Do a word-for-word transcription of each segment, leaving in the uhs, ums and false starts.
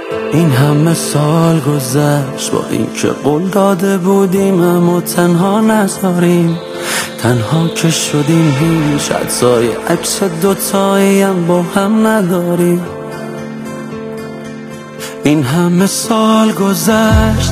این همه سال گذشت با این که قول داده بودیم اما تنها نذاریم، تنها که شدیم هیچ عکسای عکس دوتایی هم با هم نداریم. این همه سال گذشت،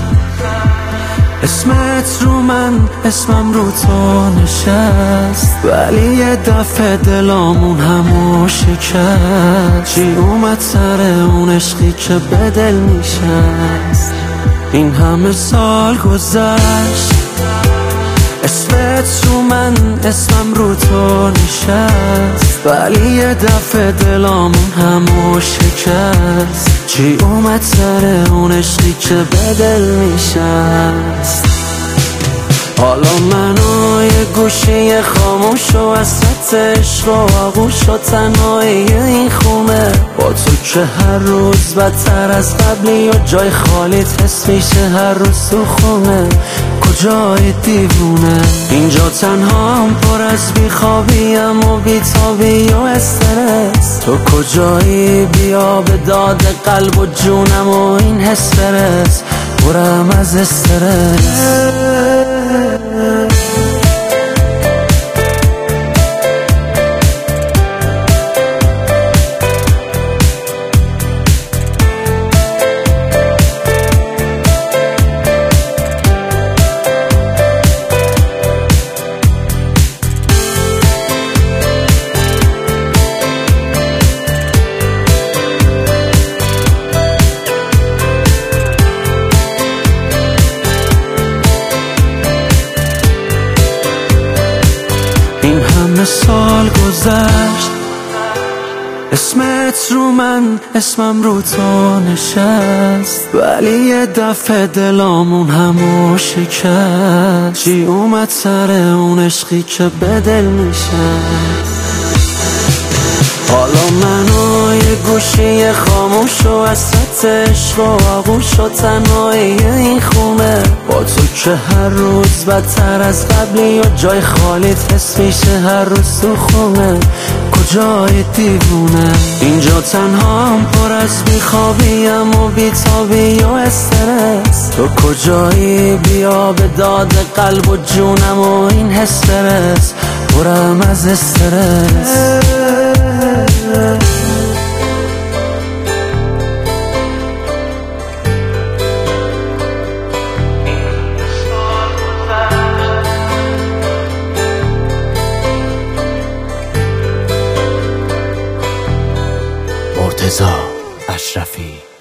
اسمت رو من اسمم رو تو نشست، ولی یه دفعه دلامون همو شکست. چی اومد سر اون عشقی که به دل میشست؟ این همه سال گذشت، اسمت رو من اسمم رو تو نشست، ولی یه دفعه دلامون همو شکست. چی اومد سر اون عشقی که به دل میشست؟ حالا منو یه گوشه خاموش و وسط عشق و آغوش و تنهایی این خونه، با تو که هر روز بدتر از قبلی و جای خالیت حس میشه هر روز تو خونه. کجای دیوونه اینجا تنها هم پر از بیخوابیم و بیتابی و استرس. تو کجایی بیا به داد قلب و جونم و این حس برس، برم از استرس. این همه سال گذشت، اسمت رو من اسمم رو تو نشست، ولی یه دفعه دلامون همو شکست. چی اومد سر اون عشقی که به دل میشست؟ حالا منو یه گوشه خاموش و وسط عشق و آغوش و تنهایی این خونه، با تو که هر روز بدتر از قبلی و جای خالیت حس میشه هر روز تو خونه. کجای دیوونه اینجا تنها هم پر از بیخوابیم و بیتابی و استرس. تو کجایی بیا به داد قلب و جونم و این حس برس، برم از استرس. مرتضی اشرفی.